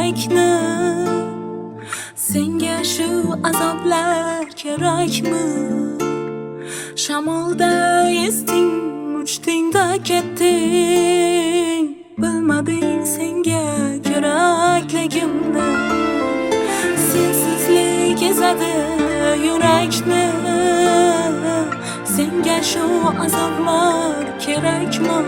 yurakni. Senga shu azoblar kerakmi? Shamolda esding, uchding-da ketding. Bilmading senga kerakligimni. Sensizlik ezadi yurakni. Senga shu azoblar kerakmi?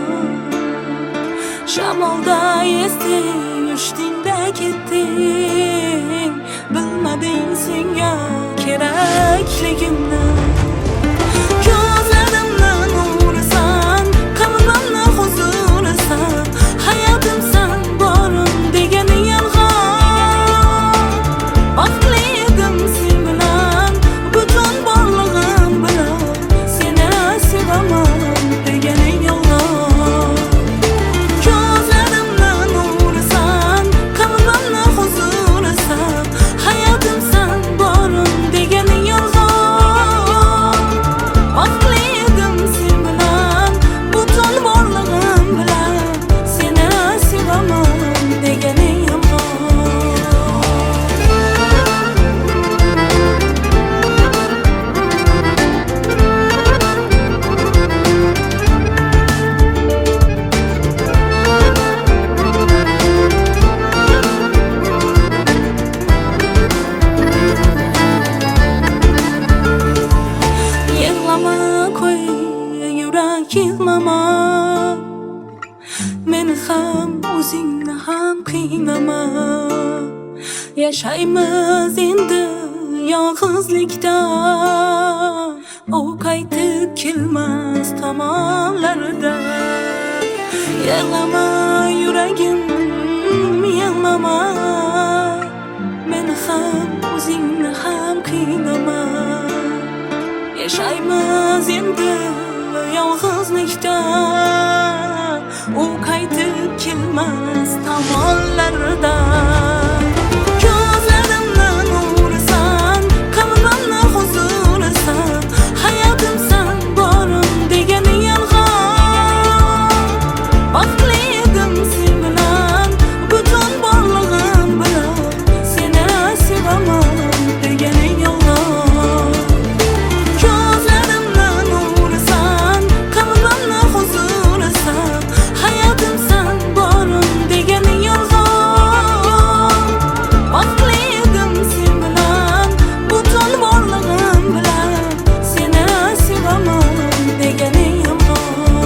Shamolda esding, uchding-da ketding. Bilmading senga kerakligimni. Ko'zlarimdan urasan, qalbimni huzurisan, hayotimsan, borim deganing yolg'on. Baxtli edim sen bilan, butun borlig'im bilan, seni sevaman deganing yolg'on. Ko'zlarimdan urasan, qalbimni huzurisan, hayotimsan, borim deganing yolg'on. Baxtli edim sen bilan, butun borlig'im bilan, seni sevaman deganing yolg'on. Yig'lama qo'y, yurak yig'lama. Meni ham, o'zingni ham qiynama. Yashaymiz endi yolg'izlikda. U qaytib kelmas tomonlarida. Yig'lama yuragim, yig'lama. Meni ham, o'zingni ham qiynama. Yashaymiz endi yolg'izlikda. U qaytib kelmas tomonlarida. Ko'zlarimdan urasan, qalbimni huzurisan, hayotimsan, borim deganing yolg'on. Baxtli edim sen bilan, butun borlig'im bilan, seni sevaman deganing yolg'on. Ko'zlarimdan urasan, qalbimni huzurisan, hayotimsan, borim deganing yolg'on. Baxtli edim sen bilan, butun borlig'im bilan, seni sevaman deganing yolg'on.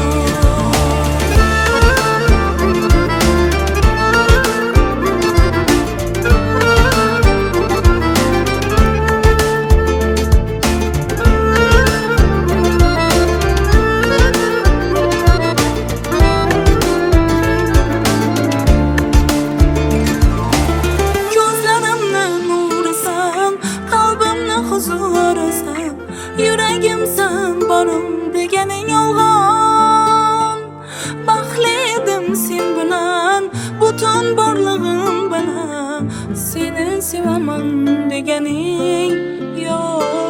Ko'zlarimdan urasan, qalbimni huzurisan, yuragimsan, borim deganing yolg'on. Baxtli edim sen bilan, butun borlig'im bilan, seni sevaman deganing yo'q.